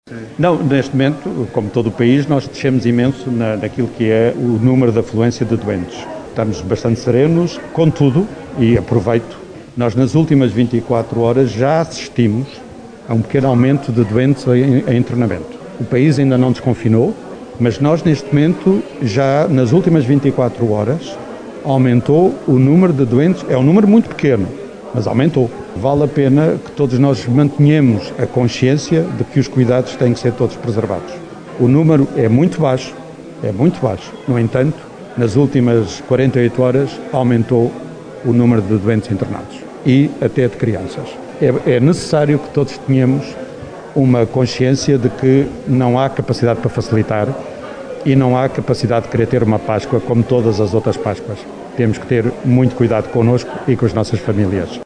Não, neste momento, como todo o país, nós descemos imenso naquilo que é o número de afluência de doentes. Estamos bastante serenos, contudo, e aproveito, nós nas últimas 24 horas já assistimos a um pequeno aumento de doentes em internamento. O país ainda não desconfinou, mas nós neste momento, já nas últimas 24 horas, aumentou o número de doentes, é um número muito pequeno, mas aumentou. Vale a pena que todos nós mantenhamos a consciência de que os cuidados têm que ser todos preservados. O número é muito baixo. No entanto, nas últimas 48 horas aumentou o número de doentes internados e até de crianças. É necessário que todos tenhamos uma consciência de que não há capacidade para facilitar e não há capacidade de querer ter uma Páscoa como todas as outras Páscoas. Temos que ter muito cuidado connosco e com as nossas famílias.